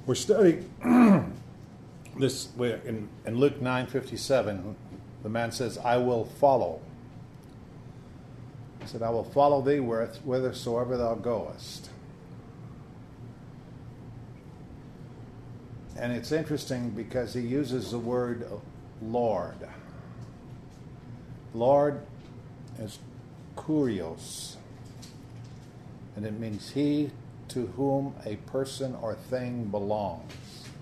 We're studying this in Luke 9:57. The man says, "I will follow." He said, "I will follow thee whithersoever thou goest." And it's interesting because he uses the word Lord. Lord is kurios, and it means he to whom a person or thing belongs.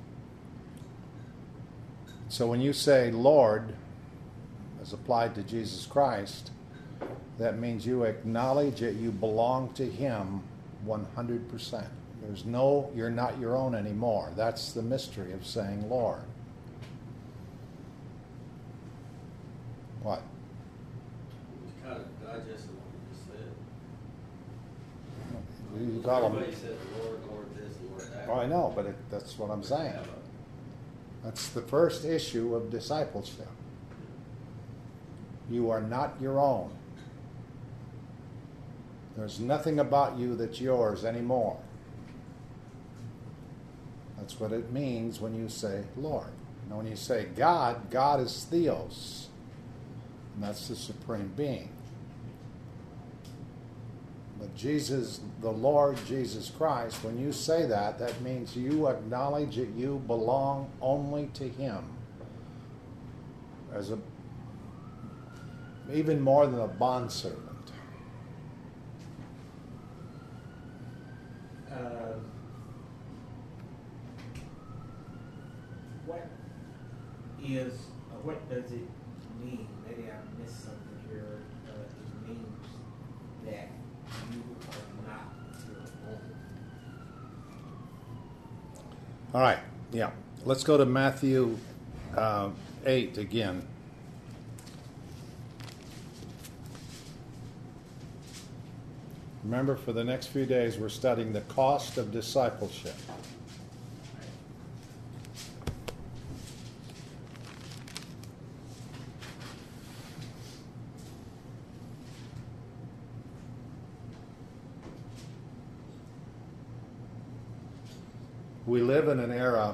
So when you say Lord, as applied to Jesus Christ, that means you acknowledge that you belong to him 100%. You're not your own anymore. That's the mystery of saying Lord. What? It's kind of digesting what you just said. You call Everybody said Lord, Lord this, Lord that. Oh, I know, but that's what I'm saying. That's the first issue of discipleship. You are not your own. There's nothing about you that's yours anymore. That's what it means when you say Lord. Now, when you say God, God is Theos, and that's the supreme being. But Jesus, the Lord Jesus Christ, when you say that, that means you acknowledge that you belong only to him, as even more than a bondservant. What does it mean? Maybe I missed something here. It means that you are not your own. All right, yeah. Let's go to Matthew 8 again. Remember, for the next few days, we're studying the cost of discipleship. We live in an era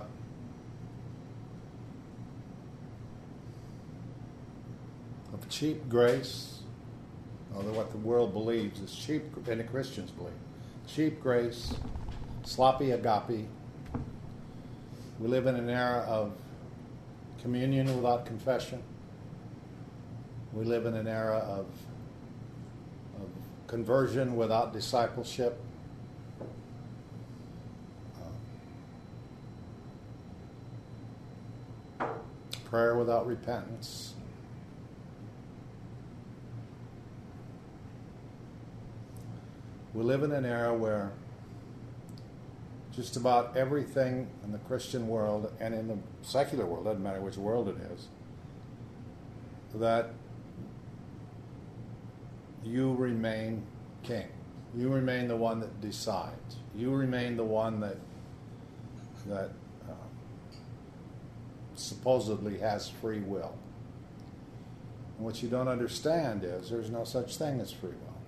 of cheap grace, although what the world believes is cheap, and the Christians believe. Cheap grace, sloppy agape. We live in an era of communion without confession. We live in an era of conversion without discipleship. Prayer without repentance. We live in an era where just about everything in the Christian world and in the secular world, doesn't matter which world it is, that you remain king. You remain the one that decides. You remain the one that supposedly has free will. And what you don't understand is there's no such thing as free will.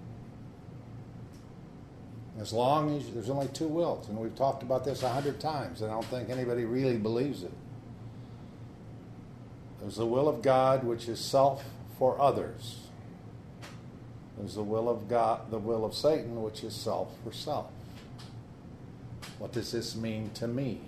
As long as there's only two wills, and we've talked about this 100 times, and I don't think anybody really believes it. There's the will of God, which is self for others. There's the will of God, the will of Satan, which is self for self. What does this mean to me?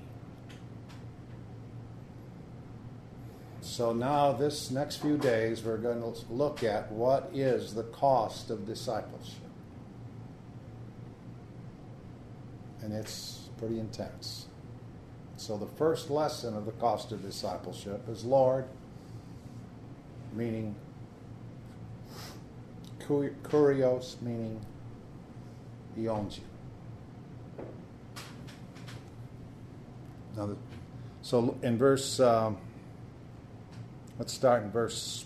So now this next few days we're going to look at what is the cost of discipleship. And it's pretty intense. So the first lesson of the cost of discipleship is Lord, meaning kurios, meaning he owns you. Now, so in verse, let's start in verse.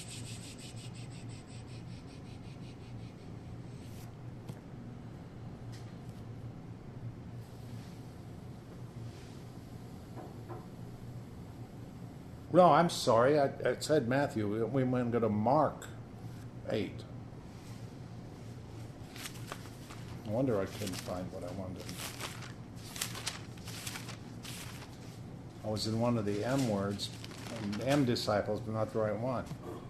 No, I'm sorry. I said Matthew. We went to go to Mark 8. I wonder I couldn't find what I wanted. I was in one of the M words, M disciples, but not the right one.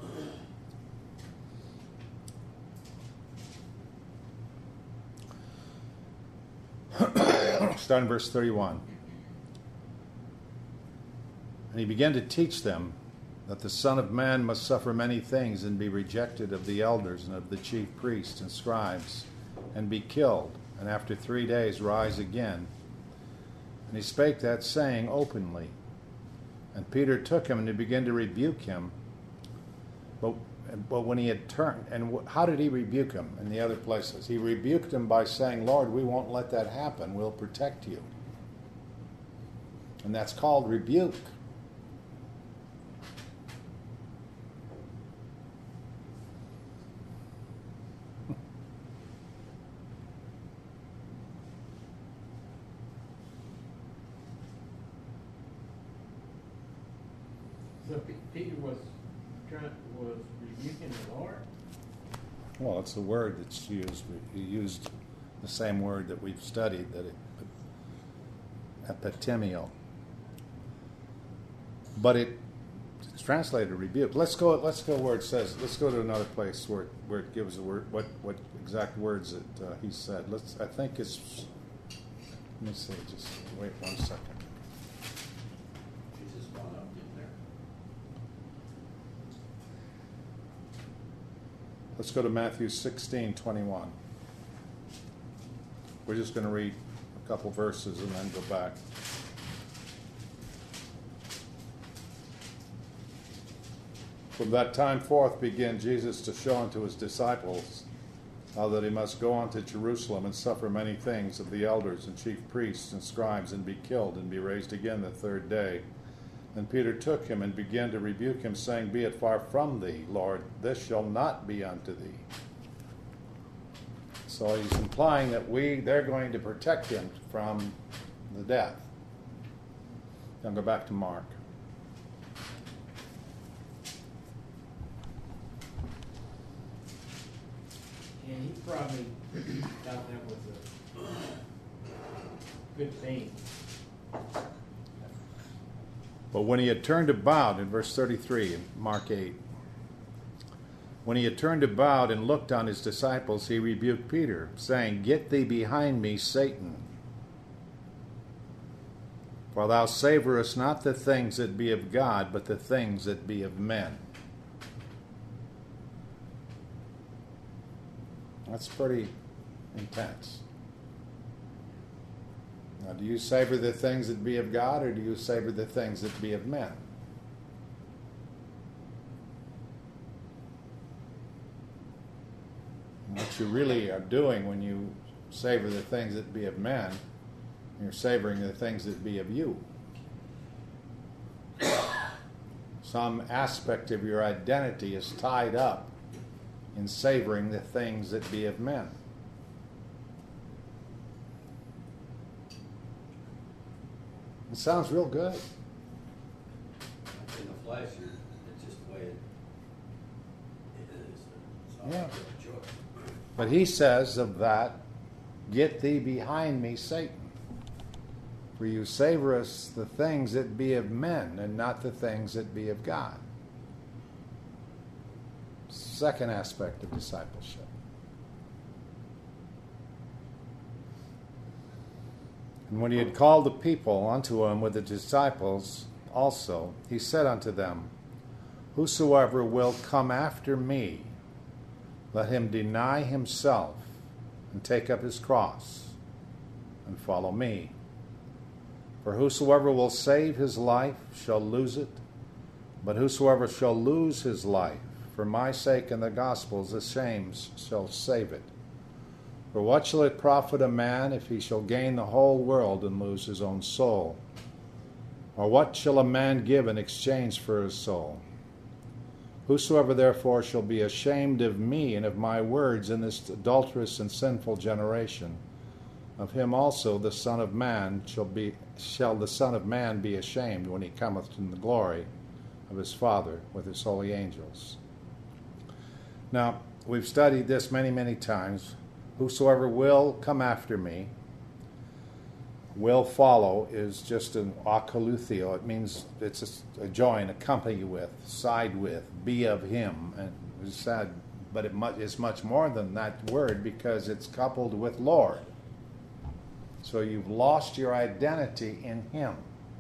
Starting verse 31. And he began to teach them that the Son of Man must suffer many things and be rejected of the elders and of the chief priests and scribes, and be killed, and after 3 days rise again. And he spake that saying openly. And Peter took him and he began to rebuke him. But when he had turned, and how did he rebuke him in the other places? He rebuked him by saying, Lord, we won't let that happen. We'll protect you. And that's called rebuke. So Peter was rebuking the Lord? Well, it's the word that's used. He used the same word that we've studied, that epitemio. But it's translated rebuke. Let's go where it says. Let's go to another place where it gives the word what exact words that he said. I think it's. Let me see. Just wait 1 second. Jesus wound up getting there. Let's go to Matthew 16:21. We're just going to read a couple verses and then go back. From that time forth began Jesus to show unto his disciples how that he must go on to Jerusalem and suffer many things of the elders and chief priests and scribes, and be killed, and be raised again the third day. And Peter took him and began to rebuke him, saying, Be it far from thee, Lord, this shall not be unto thee. So he's implying that they're going to protect him from the death. Now go back to Mark. And he probably thought that was a good thing. But when he had turned about, in verse 33, in Mark 8, when he had turned about and looked on his disciples, he rebuked Peter, saying, Get thee behind me, Satan. For thou savorest not the things that be of God, but the things that be of men. That's pretty intense. Now, do you savor the things that be of God, or do you savor the things that be of men? And what you really are doing when you savor the things that be of men, you're savoring the things that be of you. Some aspect of your identity is tied up in savoring the things that be of men. It sounds real good. In the flesh, it's just the way it is. It's not Yeah. a choice. But he says of that, Get thee behind me, Satan. For you savorest the things that be of men, and not the things that be of God. Second aspect of discipleship. And when he had called the people unto him with the disciples also, he said unto them, Whosoever will come after me, let him deny himself, and take up his cross, and follow me. For whosoever will save his life shall lose it, but whosoever shall lose his life for my sake and the gospel's, the same shall save it. For what shall it profit a man if he shall gain the whole world and lose his own soul? Or what shall a man give in exchange for his soul? Whosoever therefore shall be ashamed of me and of my words in this adulterous and sinful generation, of him also the Son of Man shall the Son of Man be ashamed when he cometh in the glory of his Father with his holy angels. Now, we've studied this many, many times. Whosoever will come after me. will follow is just an akaluthio. It means it's a join, accompany with, side with, be of him. And it's sad, but it's much more than that word because it's coupled with Lord. So you've lost your identity in him.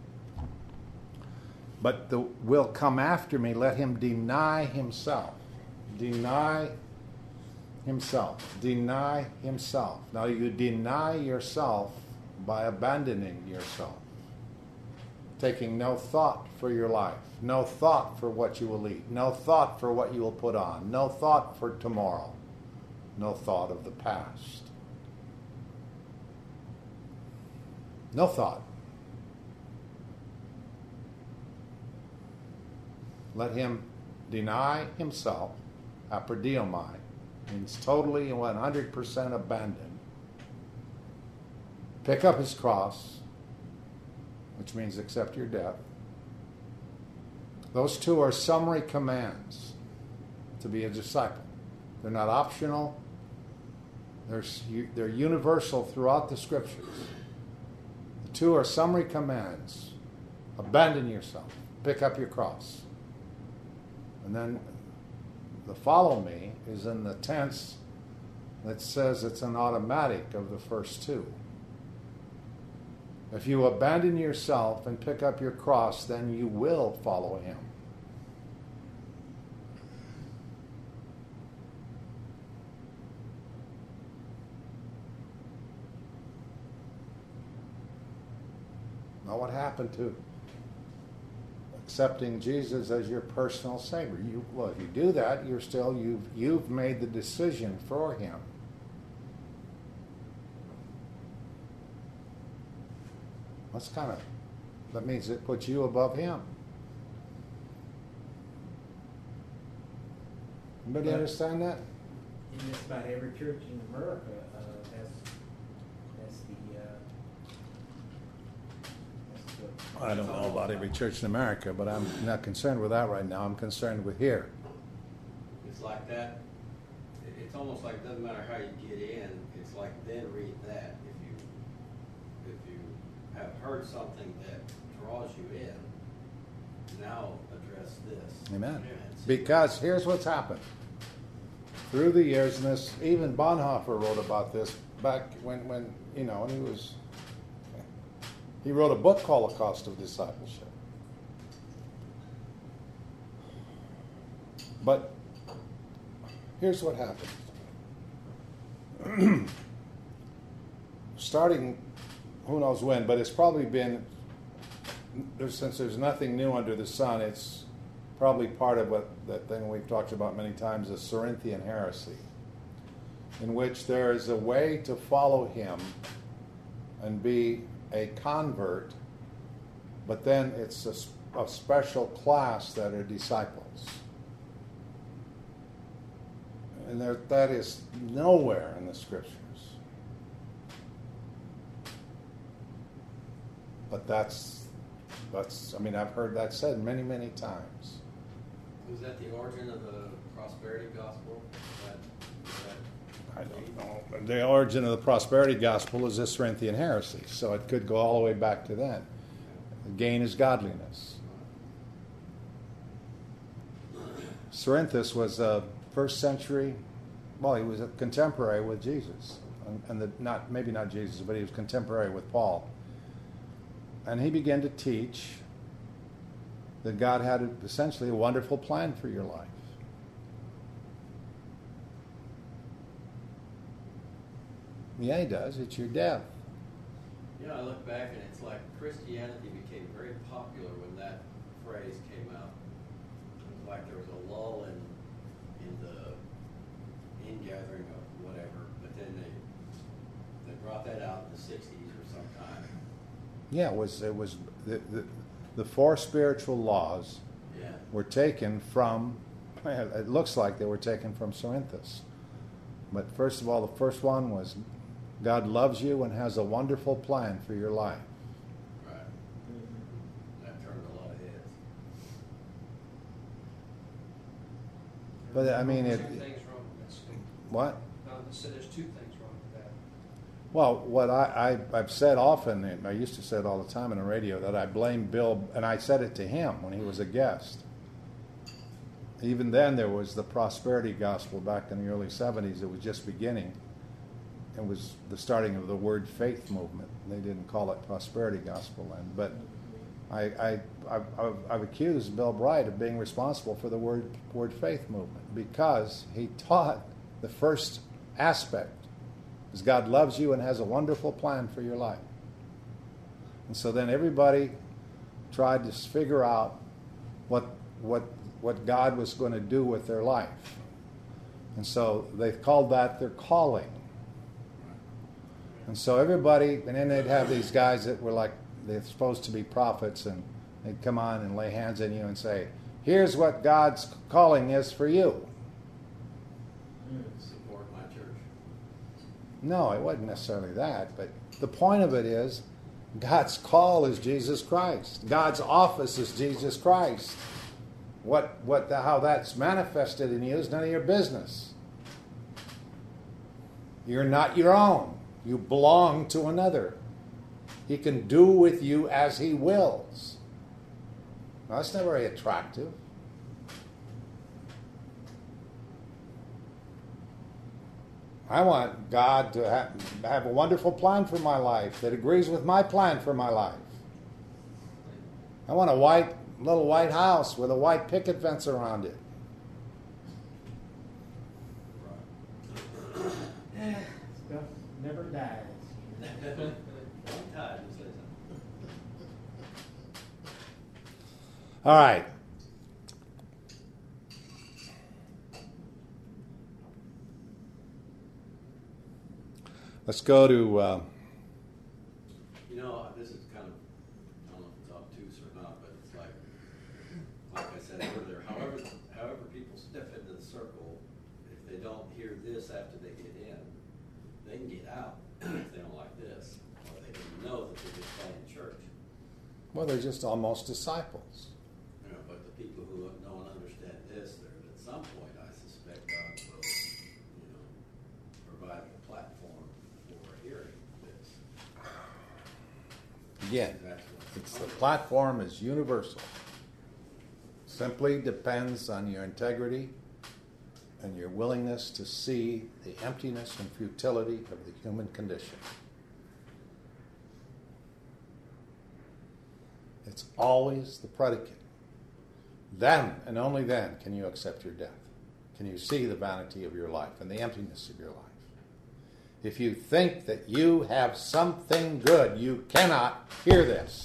But the will come after me, let him deny himself. Deny himself. Deny himself. Now you deny yourself by abandoning yourself. Taking no thought for your life. No thought for what you will eat. No thought for what you will put on. No thought for tomorrow. No thought of the past. No thought. Let him deny himself, aperdiomai, means totally and 100% abandon. Pick up his cross, which means accept your death. Those two are summary commands to be a disciple. They're not optional. They're universal throughout the Scriptures. The two are summary commands. Abandon yourself. Pick up your cross. And then the follow me is in the tense that says it's an automatic of the first two. If you abandon yourself and pick up your cross, then you will follow him. Now what happened to accepting Jesus as your personal Savior? If you do that, you've made the decision for him. That means it puts you above him. Anybody understand that? In just about every church in America, that's the I don't know about every church in America, but I'm not concerned with that right now. I'm concerned with here. It's like that. It's almost like it doesn't matter how you get in. It's like then read that. If you have heard something that draws you in, now address this. Amen. Because here's what's happened. Through the years, and this, even Bonhoeffer wrote about this back when he wrote a book called The Cost of Discipleship. But here's what happened. Starting, who knows when, but it's probably been, since there's nothing new under the sun, it's probably part of that thing we've talked about many times, the Cerinthian heresy, in which there is a way to follow him and be a convert, but then it's a special class that are disciples. And that is nowhere in the Scriptures. But that's I've heard that said many, many times. Was that the origin of the prosperity gospel? I don't know. The origin of the prosperity gospel is this Cerinthian heresy, so it could go all the way back to then. The gain is godliness. Cerinthus was a first century, he was a contemporary with Jesus, maybe not Jesus, but he was contemporary with Paul. And he began to teach that God had essentially a wonderful plan for your life. Yeah, he does. It's your death. Yeah, I look back and it's like Christianity became very popular when that phrase came out. It was like there was a lull in the ingathering of whatever, but then they brought that out in the 60s or sometime. Yeah, it was the four spiritual laws were taken from, it looks like they were taken from Cerinthus. But first of all, the first one was God loves you and has a wonderful plan for your life. Right. That turned a lot of heads. But I mean, Two things wrong with that statement. what? No, so there's two things wrong with that. Well, what I've said often, and I used to say it all the time on the radio, that I blame Bill, and I said it to him when he was a guest. Even then, there was the prosperity gospel back in the early 70s. It was just beginning. It was the starting of the word faith movement. They didn't call it prosperity gospel then. But I've accused Bill Bright of being responsible for the word faith movement because he taught the first aspect is God loves you and has a wonderful plan for your life. And so then everybody tried to figure out what God was going to do with their life. And so they called that their calling. And so everybody, and then they'd have these guys that were like, they're supposed to be prophets, and they'd come on and lay hands on you and say, here's what God's calling is for you. Support my church. No, it wasn't necessarily that, but the point of it is God's call is Jesus Christ. God's office is Jesus Christ. How that's manifested in you is none of your business. You're not your own. You belong to another. He can do with you as he wills. Now, that's not very attractive. I want God to have a wonderful plan for my life that agrees with my plan for my life. I want a little white house with a white picket fence around it. Stuff never dies. One time, you say something. All right. Let's go to... This is kind of, I don't know if it's obtuse or not, but it's like I said earlier, however people step into the circle, if they don't hear this after they get in, they can get out if they don't like this, or they can know that they're just playing church. well, they're just almost disciples. But the people who know and understand this, at some point, I suspect God will, provide a platform for hearing this. Again, the platform is universal. Simply depends on your integrity and your willingness to see the emptiness and futility of the human condition. It's always the predicate. Then, and only then, can you accept your death. Can you see the vanity of your life and the emptiness of your life. If you think that you have something good, you cannot hear this.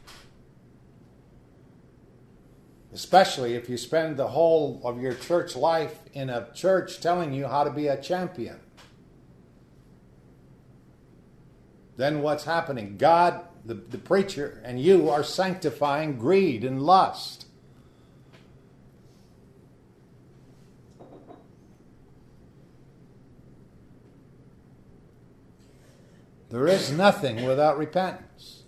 Especially if you spend the whole of your church life in a church telling you how to be a champion. Then what's happening? God, the preacher, and you are sanctifying greed and lust. There is nothing without repentance.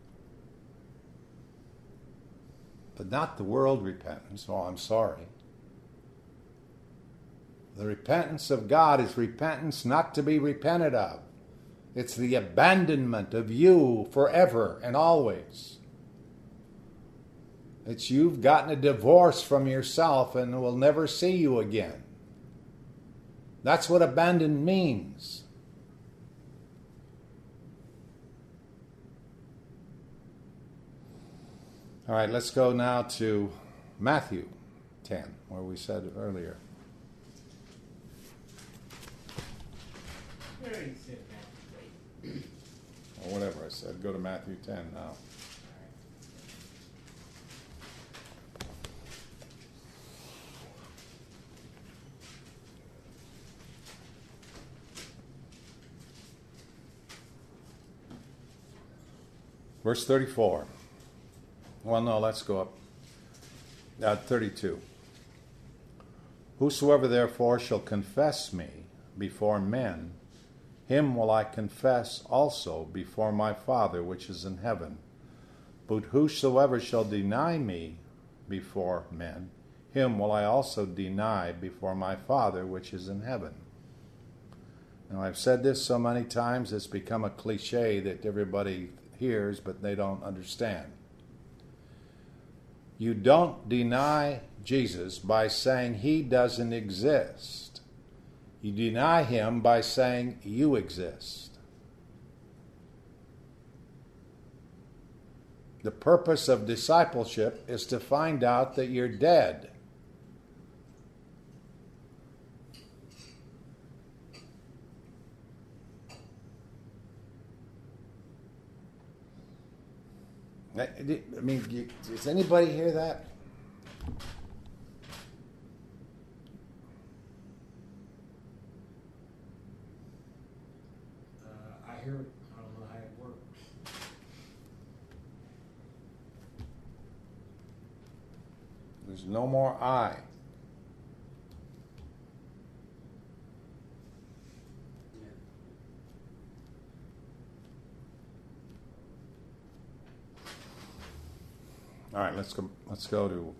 But not the world repentance. Oh, I'm sorry. The repentance of God is repentance not to be repented of. It's the abandonment of you forever and always. It's you've gotten a divorce from yourself and will never see you again. That's what abandon means. All right, let's go now to Matthew 10, where we said earlier. Where he said that. Or whatever I said. Go to Matthew 10 now. Verse 34. Well, no, let's go up. 32. Whosoever therefore shall confess me before men, him will I confess also before my Father which is in heaven. But whosoever shall deny me before men, him will I also deny before my Father which is in heaven. Now, I've said this so many times, it's become a cliche that everybody hears, but they don't understand. You don't deny Jesus by saying he doesn't exist. You deny him by saying you exist. The purpose of discipleship is to find out that you're dead. I mean, does anybody hear that? I hear it. I don't know how it works. There's no more I. All right, let's go to,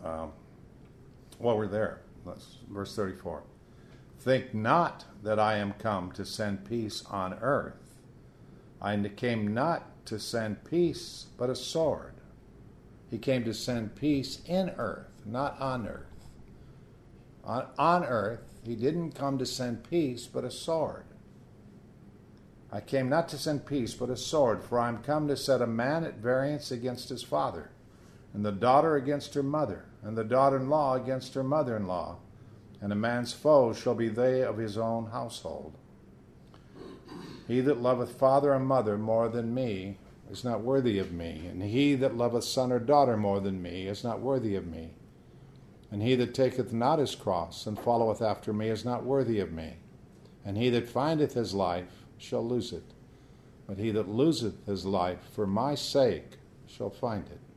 we're there. Verse 34. Think not that I am come to send peace on earth. I came not to send peace, but a sword. He came to send peace in earth, not on earth. On earth, he didn't come to send peace, but a sword. I came not to send peace, but a sword, for I am come to set a man at variance against his father, and the daughter against her mother, and the daughter-in-law against her mother-in-law, and a man's foes shall be they of his own household. He that loveth father or mother more than me is not worthy of me, and he that loveth son or daughter more than me is not worthy of me. And he that taketh not his cross and followeth after me is not worthy of me. And he that findeth his life shall lose it, but he that loseth his life for my sake shall find it.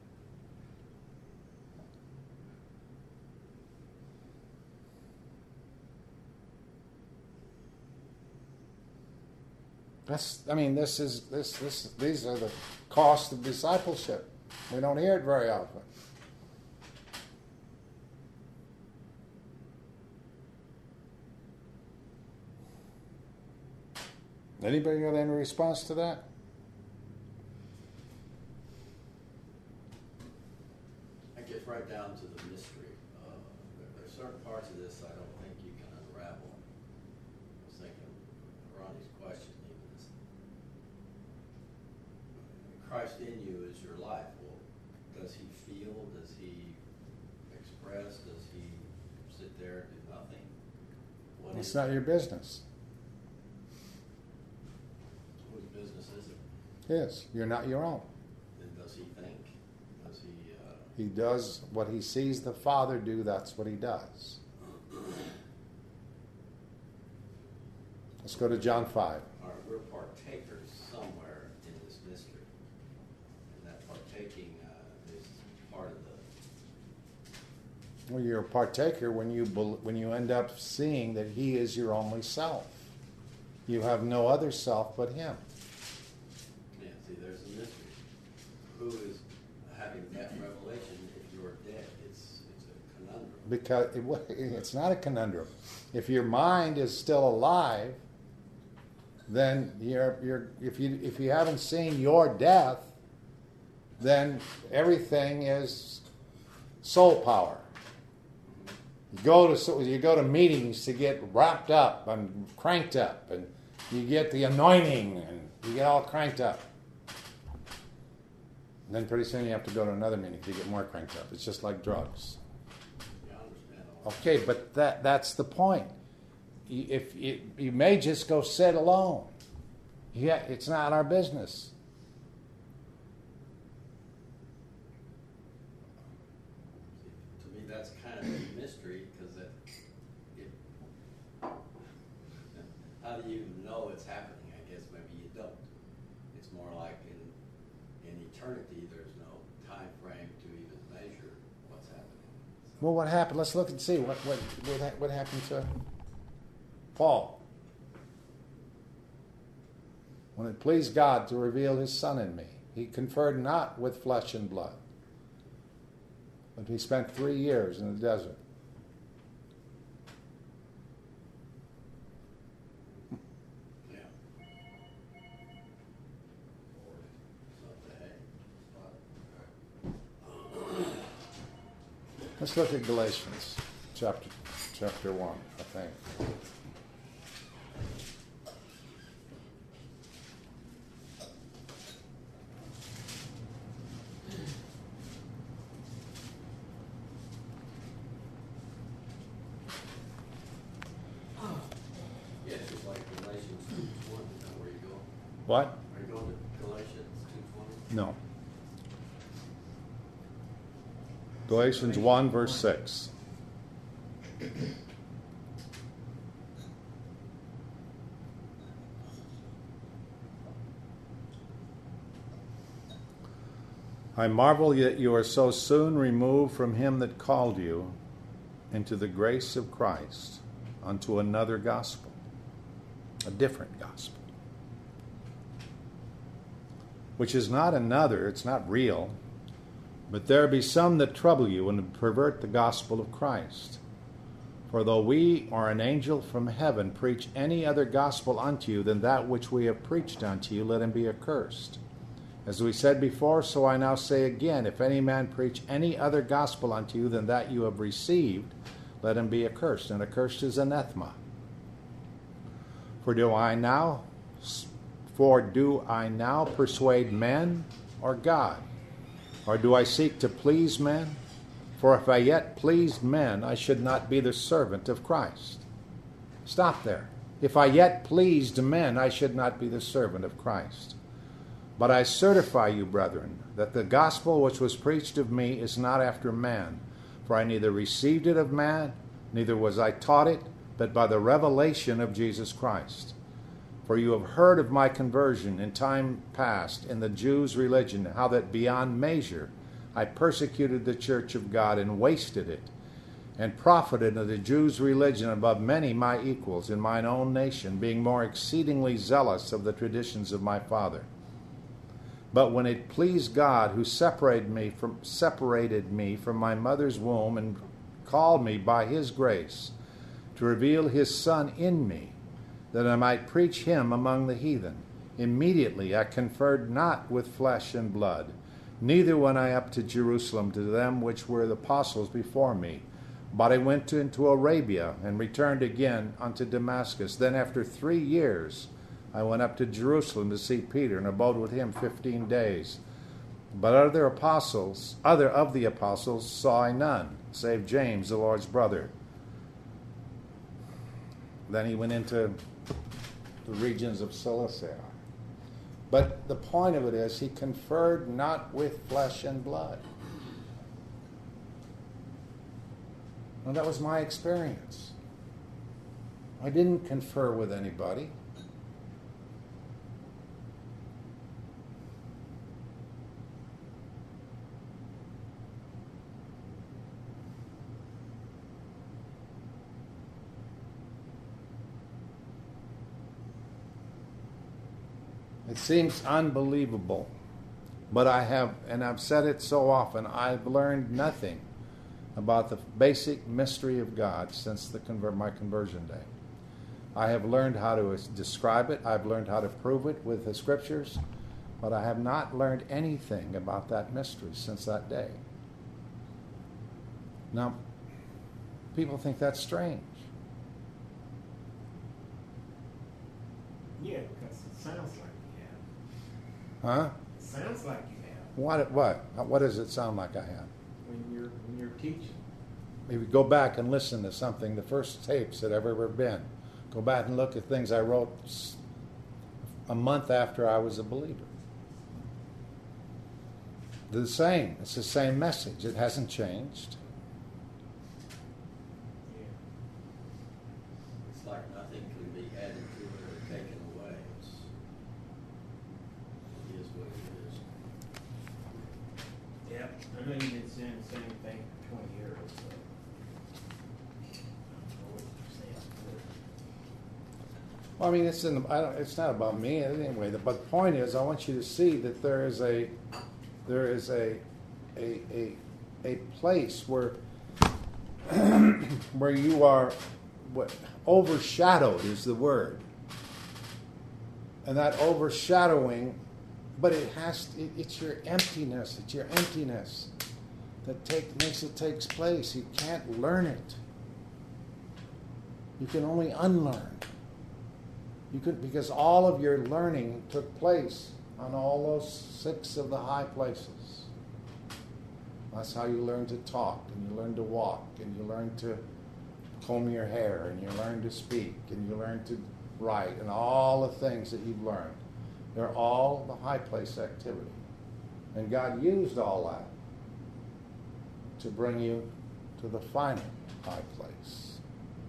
These are the costs of discipleship. We don't hear it very often. Anybody got any response to that? I get right down to the mystery. There's certain parts of this I don't think you can unravel. I was thinking Ronnie's question even is, Christ in you is your life. Well, does he feel? Does he express? Does he sit there and do nothing? It's not your business. Whose business is it? Yes, you're not your own. And does he think? Does he? He does what he sees the Father do, that's what he does. Let's go to John 5. All right, we're partakers somewhere in this mystery. And that partaking is part of the... Well, you're a partaker when you end up seeing that he is your only self. You have no other self but him. Yeah, see, there's a mystery. Who is having that revelation if you're dead? It's a conundrum. Because it's not a conundrum. If your mind is still alive, then if you haven't seen your death, then everything is soul power. You go to meetings to get wrapped up and cranked up, and you get the anointing, and you get all cranked up. And then pretty soon you have to go to another meeting to get more cranked up. It's just like drugs. Yeah, I understand all that. Okay, but that's the point. You may just go sit alone. Yeah, it's not our business. To me, that's kind of a mystery, because how do you know it's happening? I guess maybe you don't. It's more like in eternity, there's no time frame to even measure what's happening. Well, what happened? Let's look and see what happened to Paul. When it pleased God to reveal his Son in me, he conferred not with flesh and blood, but he spent 3 years in the desert. Let's look at Galatians chapter 1, I think. Yeah, it's like Galatians 2:20, is that where you go? What? Are you going to Galatians 2:20? No. Galatians 1, verse 6. I marvel that you are so soon removed from him that called you into the grace of Christ unto another gospel, a different gospel, which is not another, it's not real, but there be some that trouble you and pervert the gospel of Christ. For though we or an angel from heaven preach any other gospel unto you than that which we have preached unto you, let him be accursed. As we said before, so I now say again, if any man preach any other gospel unto you than that you have received, let him be accursed. And accursed is anathema. For do I now persuade men or God? Or do I seek to please men? For if I yet pleased men, I should not be the servant of Christ. Stop there. If I yet pleased men, I should not be the servant of Christ. But I certify you, brethren, that the gospel which was preached of me is not after man. For I neither received it of man, neither was I taught it, but by the revelation of Jesus Christ. For you have heard of my conversion in time past in the Jews' religion, how that beyond measure I persecuted the church of God and wasted it, and profited of the Jews' religion above many my equals in mine own nation, being more exceedingly zealous of the traditions of my father. But when it pleased God, who separated me from my mother's womb and called me by his grace to reveal his Son in me, that I might preach him among the heathen, immediately I conferred not with flesh and blood, neither went I up to Jerusalem to them which were the apostles before me, but I went into Arabia and returned again unto Damascus. Then after 3 years I went up to Jerusalem to see Peter, and abode with him 15 days. But other of the apostles saw I none, save James, the Lord's brother. Then he went into the regions of Cilicia. But the point of it is, he conferred not with flesh and blood. And that was my experience. I didn't confer with anybody. It seems unbelievable, but I've said it so often, I've learned nothing about the basic mystery of God since my conversion day. I have learned how to describe it, I've learned how to prove it with the scriptures, but I have not learned anything about that mystery since that day. Now, people think that's strange. Yeah, because it sounds like you have. Huh? It sounds like you have What does it sound like I have? when you're teaching. Maybe go back and listen to something, the first tapes that have ever been. Go back and look at things I wrote a month after I was a believer. They're the same. It's the same message. It hasn't changed. Yeah. It's like nothing can be added to it or taken away. It is what it is. Yep. I know you've been saying the same thing for 20 years, so I don't know what you're saying. Well, I mean, it's not about me anyway. But the point is, I want you to see that there is a place where where you are overshadowed is the word, and that overshadowing, but it's your emptiness. It's your emptiness. makes it takes place. You can't learn it. You can only unlearn. Because all of your learning took place on all those 6 of the high places. That's how you learn to talk, and you learn to walk, and you learn to comb your hair, and you learn to speak, and you learn to write, and all the things that you've learned. They're all the high place activity. And God used all that to bring you to the final high place,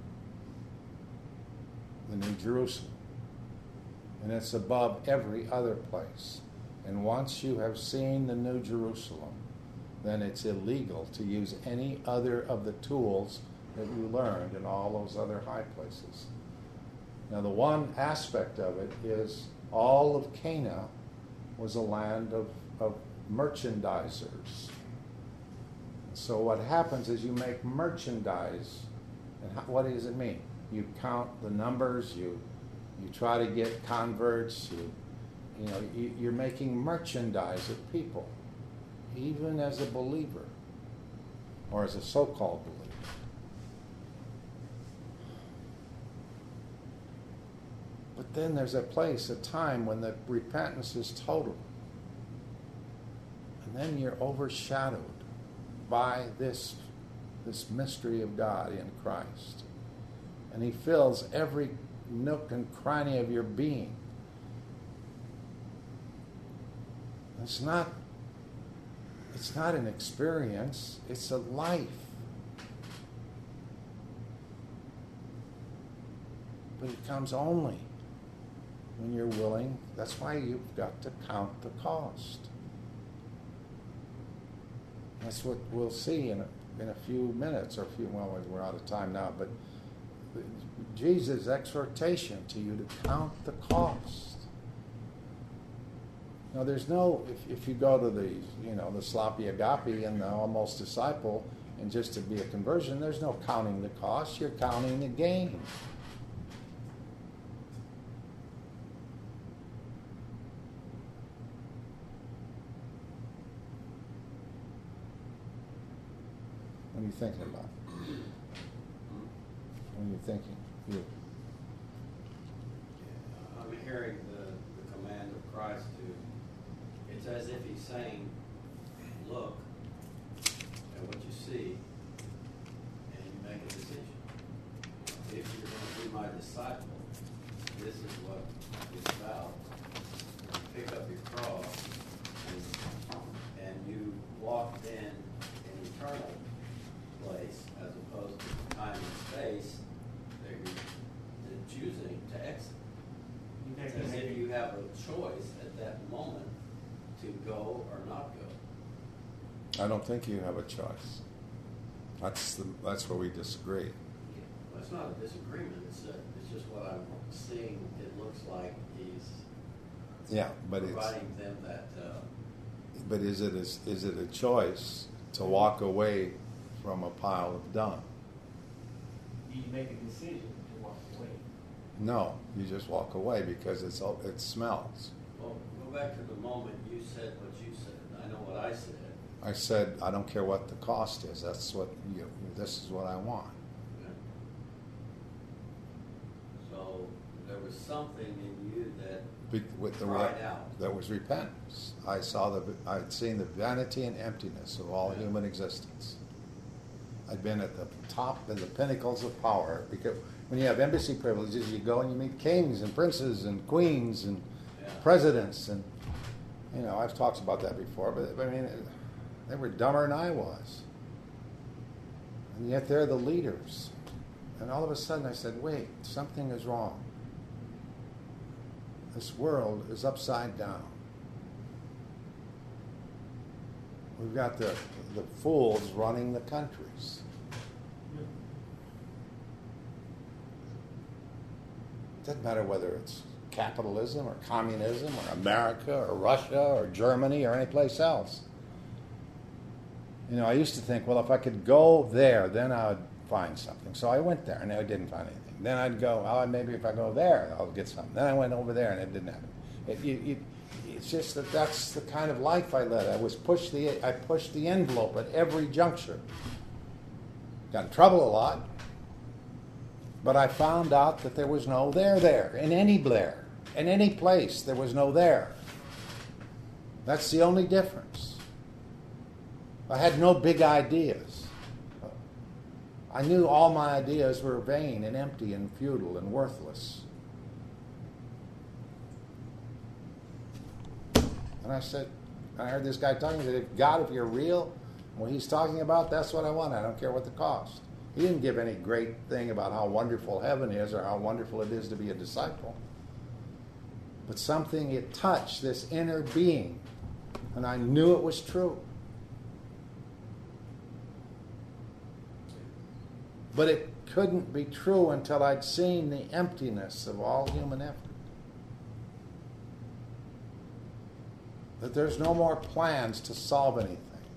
the New Jerusalem. And it's above every other place. And once you have seen the New Jerusalem, then it's illegal to use any other of the tools that you learned in all those other high places. Now, the one aspect of it is all of Cana was a land of merchandisers. So what happens is you make merchandise, and what does it mean? You count the numbers, you try to get converts, you're making merchandise of people, even as a believer, or as a so-called believer. But then there's a place, a time when the repentance is total. And then you're overshadowed by this mystery of God in Christ. And He fills every nook and cranny of your being. It's not an experience, it's a life. But it comes only when you're willing. That's why you've got to count the cost. That's what we'll see in a few minutes, we're out of time now, but Jesus' exhortation to you to count the cost. Now, there's no, if you go to the sloppy agape and the almost disciple, and just to be a conversion, there's no counting the cost. You're counting the gain. What are you thinking about? What are you thinking? You. I'm hearing the command of Christ to, it's as if He's saying, look at what you see and you make a decision. If you're going to be my disciple, this is what it's about. You pick up your cross and you walk in an eternal place as opposed to time and space that you're choosing to exit. It's as if you have a choice at that moment to go or not go. I don't think you have a choice. That's where we disagree. Well, it's not a disagreement. It's just what I'm seeing. It looks like He's providing them that. But is it a choice to walk away from a pile of dung? You make a decision to walk away. No, you just walk away because it smells. Well, go back to the moment you said what you said. I know what I said. I said, I don't care what the cost is. This is what I want. Okay. So there was something in you that cried out. That was repentance. I'd seen the vanity and emptiness of all human existence. I'd been at the top and the pinnacles of power, because when you have embassy privileges, you go and you meet kings and princes and queens and presidents, and I've talked about that before. But I mean, they were dumber than I was, and yet they're the leaders. And all of a sudden, I said, "Wait, something is wrong. This world is upside down. We've got the fools running the countries." It doesn't matter whether it's capitalism or communism or America or Russia or Germany or any place else. I used to think, well, if I could go there, then I would find something. So I went there and I didn't find anything. Then I'd go, maybe if I go there, I'll get something. Then I went over there and it didn't happen. It's just that that's the kind of life I led. I pushed the envelope at every juncture. Got in trouble a lot, but I found out that there was no there in any Blair, in any place. There was no there. That's the only difference. I had no big ideas. I knew all my ideas were vain and empty and futile and worthless. And I heard this guy talking. He said, if you're real, what he's talking about, that's what I want. I don't care what the cost. He didn't give any great thing about how wonderful heaven is or how wonderful it is to be a disciple. But something, it touched this inner being. And I knew it was true. But it couldn't be true until I'd seen the emptiness of all human effort. That there's no more plans to solve anything.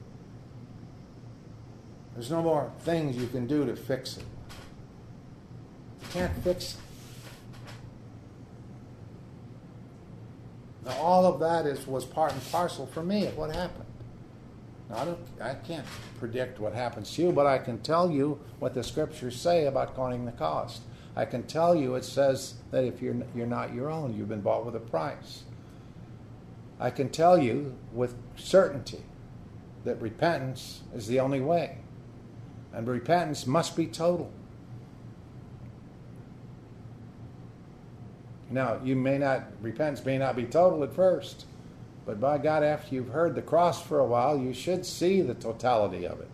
There's no more things you can do to fix it. You can't fix it. Now all of that was part and parcel for me of what happened. Now I can't predict what happens to you, but I can tell you what the scriptures say about counting the cost. I can tell you it says that if you're not your own, you've been bought with a price. I can tell you with certainty that repentance is the only way. And repentance must be total. Now, repentance may not be total at first, but by God, after you've heard the cross for a while, you should see the totality of it.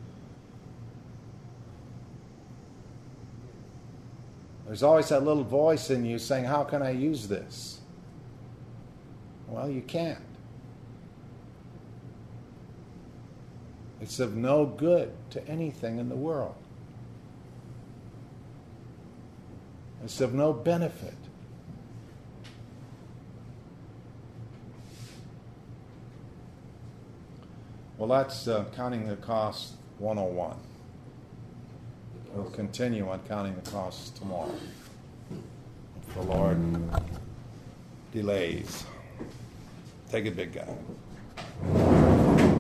There's always that little voice in you saying, how can I use this? Well, you can't. It's of no good to anything in the world. It's of no benefit. Well, that's Counting the Cost 101. We'll continue on counting the costs tomorrow, if the Lord delays. Take it, big guy.